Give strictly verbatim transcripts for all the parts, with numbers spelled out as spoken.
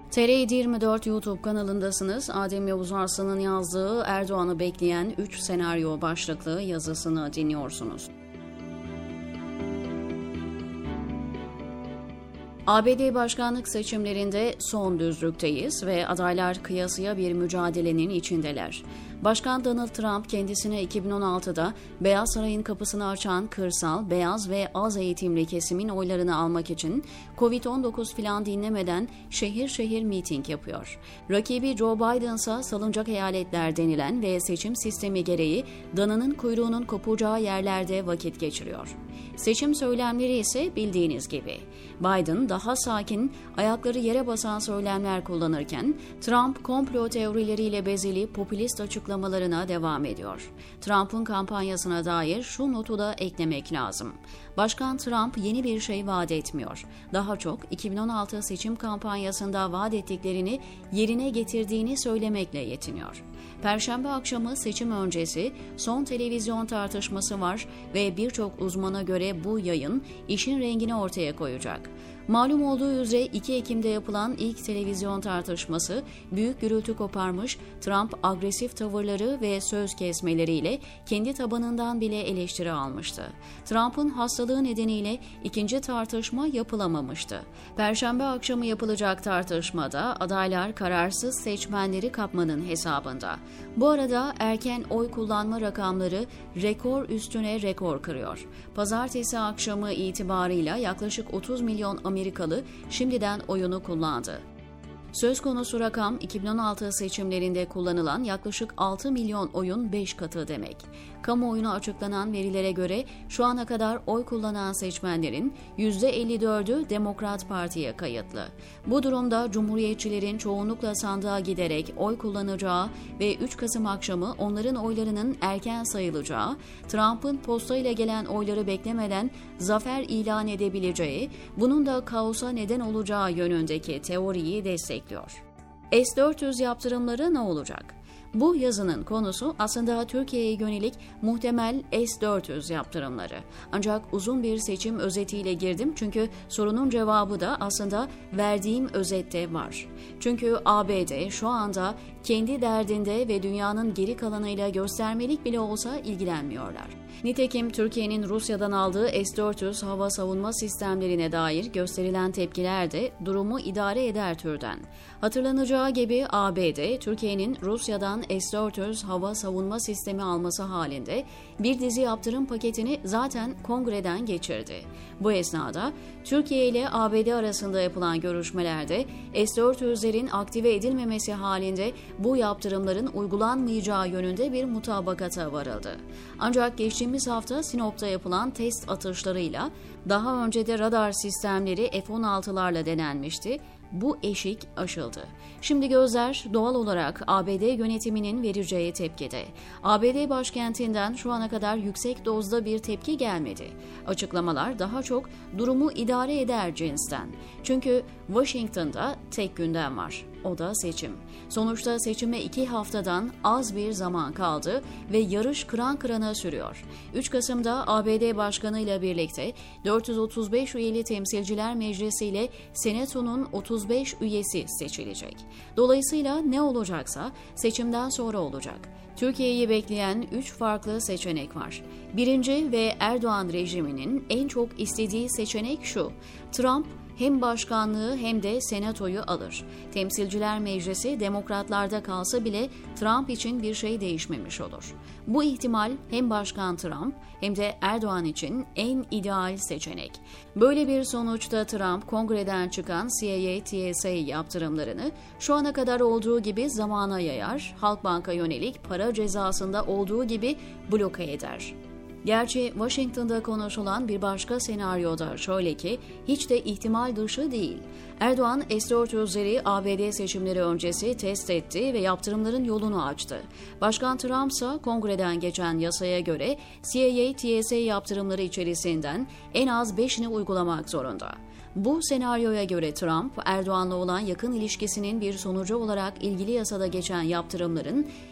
T R yirmi dört YouTube kanalındasınız. Adem Yavuz Arslan'ın yazdığı Erdoğan'ı bekleyen üç senaryo başlıklı yazısını dinliyorsunuz. A B D başkanlık seçimlerinde son düzlükteyiz ve adaylar kıyasıya bir mücadelenin içindeler. Başkan Donald Trump kendisine iki bin on altıda Beyaz Saray'ın kapısını açan kırsal, beyaz ve az eğitimli kesimin oylarını almak için kovid on dokuz filan dinlemeden şehir şehir miting yapıyor. Rakibi Joe Biden ise salıncak eyaletler denilen ve seçim sistemi gereği dananın kuyruğunun kopacağı yerlerde vakit geçiriyor. Seçim söylemleri ise bildiğiniz gibi. Biden daha sakin, ayakları yere basan söylemler kullanırken Trump komplo teorileriyle bezeli popülist açıklamalarına devam ediyor. Trump'ın kampanyasına dair şu notu da eklemek lazım. Başkan Trump yeni bir şey vaat etmiyor. Daha çok iki bin on altı seçim kampanyasında vaat ettiklerini yerine getirdiğini söylemekle yetiniyor. Perşembe akşamı seçim öncesi son televizyon tartışması var ve birçok uzmana göre bu yayın işin rengini ortaya koyacak. Malum olduğu üzere iki Ekim'de yapılan ilk televizyon tartışması büyük gürültü koparmış, Trump agresif tavırları ve söz kesmeleriyle kendi tabanından bile eleştiri almıştı. Trump'ın hastalığı nedeniyle ikinci tartışma yapılamamıştı. Perşembe akşamı yapılacak tartışmada adaylar kararsız seçmenleri kapmanın hesabında. Bu arada erken oy kullanma rakamları rekor üstüne rekor kırıyor. Pazartesi akşamı itibarıyla yaklaşık otuz milyon Amerikalı şimdiden oyunu kullandı. Söz konusu rakam iki bin on altı seçimlerinde kullanılan yaklaşık altı milyon oyun beş katı demek. Kamuoyuna açıklanan verilere göre şu ana kadar oy kullanan seçmenlerin yüzde elli dördü Demokrat Parti'ye kayıtlı. Bu durumda Cumhuriyetçilerin çoğunlukla sandığa giderek oy kullanacağı ve üç Kasım akşamı onların oylarının erken sayılacağı, Trump'ın postayla gelen oyları beklemeden zafer ilan edebileceği, bunun da kaosa neden olacağı yönündeki teoriyi destekliyor. S dört yüz yaptırımları ne olacak? Bu yazının konusu aslında Türkiye'ye yönelik muhtemel S dört yüz yaptırımları. Ancak uzun bir seçim özetiyle girdim çünkü sorunun cevabı da aslında verdiğim özette var. Çünkü A B D şu anda kendi derdinde ve dünyanın geri kalanıyla göstermelik bile olsa ilgilenmiyorlar. Nitekim Türkiye'nin Rusya'dan aldığı S dört yüz hava savunma sistemlerine dair gösterilen tepkiler de durumu idare eder türden. Hatırlanacağı gibi A B D, Türkiye'nin Rusya'dan S dört yüz hava savunma sistemi alması halinde bir dizi yaptırım paketini zaten kongreden geçirdi. Bu esnada Türkiye ile A B D arasında yapılan görüşmelerde S dört yüzlerin aktive edilmemesi halinde bu yaptırımların uygulanmayacağı yönünde bir mutabakata varıldı. Ancak geçtiğimiz hafta Sinop'ta yapılan test atışlarıyla daha önce de radar sistemleri F on altılarla denenmişti. Bu eşik aşıldı. Şimdi gözler doğal olarak A B D yönetiminin vereceği tepkide. A B D başkentinden şu ana kadar yüksek dozda bir tepki gelmedi. Açıklamalar daha çok durumu idare eder cinsten. Çünkü Washington'da tek gündem var. O da seçim. Sonuçta seçime iki haftadan az bir zaman kaldı ve yarış kıran kırana sürüyor. üç Kasım'da A B D Başkanı ile birlikte dört yüz otuz beş üyeli Temsilciler Meclisi ile Senato'nun otuz beş üyesi seçilecek. Dolayısıyla ne olacaksa seçimden sonra olacak. Türkiye'yi bekleyen üç farklı seçenek var. Birinci ve Erdoğan rejiminin en çok istediği seçenek şu: Trump hem başkanlığı hem de senatoyu alır. Temsilciler Meclisi demokratlarda kalsa bile Trump için bir şey değişmemiş olur. Bu ihtimal hem Başkan Trump hem de Erdoğan için en ideal seçenek. Böyle bir sonuçta Trump kongreden çıkan C I A T S A yaptırımlarını şu ana kadar olduğu gibi zamana yayar, Halkbank'a yönelik para cezasında olduğu gibi bloke eder. Gerçi Washington'da konuşulan bir başka senaryoda şöyle ki hiç de ihtimal dışı değil. Erdoğan S dört yüzleri A B D seçimleri öncesi test etti ve yaptırımların yolunu açtı. Başkan Trump ise kongreden geçen yasaya göre C I A T S A yaptırımları içerisinden en az beşini uygulamak zorunda. Bu senaryoya göre Trump, Erdoğan'la olan yakın ilişkisinin bir sonucu olarak ilgili yasada geçen yaptırımların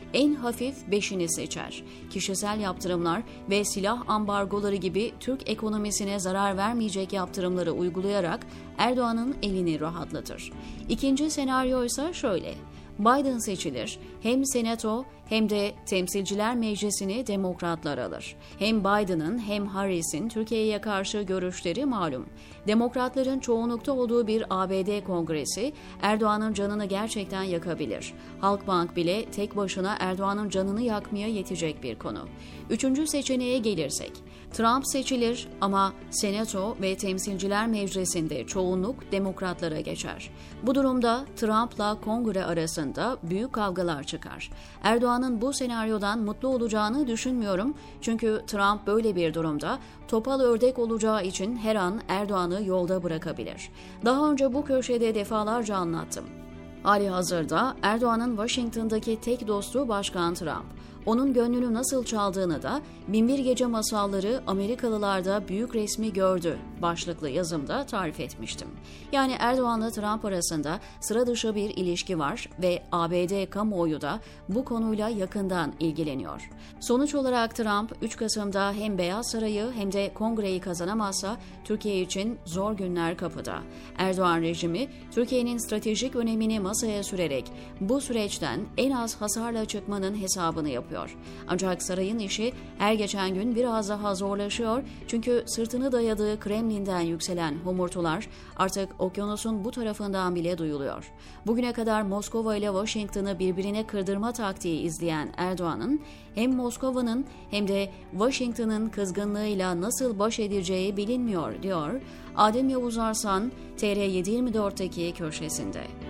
en hafif beşini seçer. Kişisel yaptırımlar ve silah ambargoları gibi Türk ekonomisine zarar vermeyecek yaptırımları uygulayarak Erdoğan'ın elini rahatlatır. İkinci senaryo ise şöyle: Biden seçilir, hem Senato hem de Temsilciler Meclisi'ni Demokratlar alır. Hem Biden'ın hem Harris'in Türkiye'ye karşı görüşleri malum. Demokratların çoğunlukta olduğu bir A B D kongresi Erdoğan'ın canını gerçekten yakabilir. Halkbank bile tek başına Erdoğan'ın canını yakmaya yetecek bir konu. Üçüncü seçeneğe gelirsek, Trump seçilir ama Senato ve Temsilciler Meclisi'nde çoğunluk Demokratlara geçer. Bu durumda Trump'la Kongre arasında büyük kavgalar çıkar. Erdoğan'ın bu senaryodan mutlu olacağını düşünmüyorum, çünkü Trump böyle bir durumda topal ördek olacağı için her an Erdoğan'ı yolda bırakabilir. Daha önce bu köşede defalarca anlattım. Halihazırda Erdoğan'ın Washington'daki tek dostu Başkan Trump. Onun gönlünü nasıl çaldığını da Binbir Gece Masalları Amerikalılarda büyük resmi gördü başlıklı yazımda tarif etmiştim. Yani Erdoğan'la Trump arasında sıra dışı bir ilişki var ve A B D kamuoyu da bu konuyla yakından ilgileniyor. Sonuç olarak Trump üç Kasım'da hem Beyaz Sarayı hem de Kongre'yi kazanamazsa Türkiye için zor günler kapıda. Erdoğan rejimi Türkiye'nin stratejik önemini masaya sürerek bu süreçten en az hasarla çıkmanın hesabını yapıyor. Ancak sarayın işi her geçen gün biraz daha zorlaşıyor, çünkü sırtını dayadığı Kremlin'den yükselen homurtular artık okyanusun bu tarafından bile duyuluyor. Bugüne kadar Moskova ile Washington'ı birbirine kırdırma taktiği izleyen Erdoğan'ın hem Moskova'nın hem de Washington'ın kızgınlığıyla nasıl baş edeceği bilinmiyor, diyor Adem Yavuz Arslan T R yedi yirmi dört'teki köşesinde.